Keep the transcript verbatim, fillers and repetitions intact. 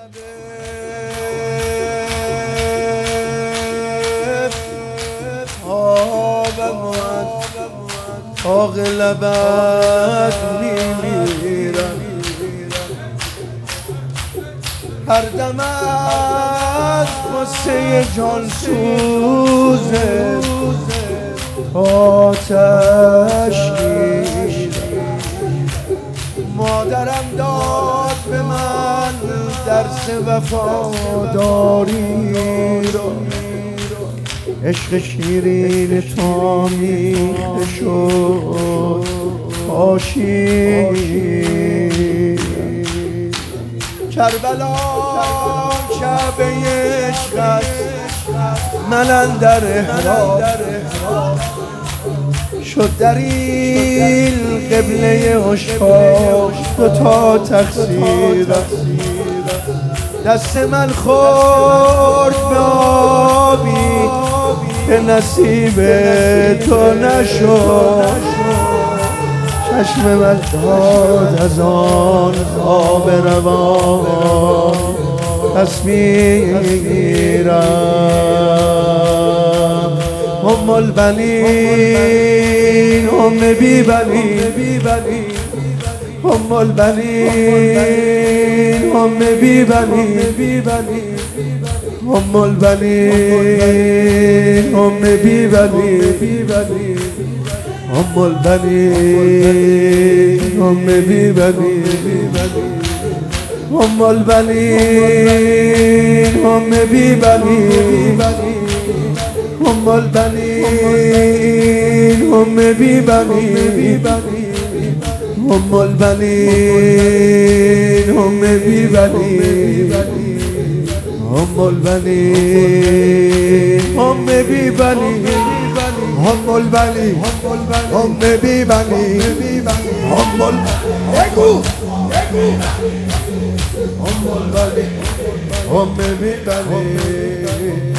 آق لبت میمیرم هر دم از قصه جان سوزه آتش میگیرم. مادرم داد به من درس وفاداری را، عشق شیرین تو میخته شد کاشی. کربلا کعبه عشق است، من اندر احرام شد در این قبله عشاق دو تا تقصیر. دست من خورد به آبی که نصیب تو نشد، چشم من داد از آن آب روان پس میگیرم. ام البنین ام بی بنین ام البنین ام بی بنین ام البنین ام بی بنین ام البنین ام بی بنین ام البنین ام بی بنین ام البنین ام بی بنین ام البنین ام بی بنین ام البنین ام بی بنین ام البنین ام بی بنین ام البنین ام بی بنین.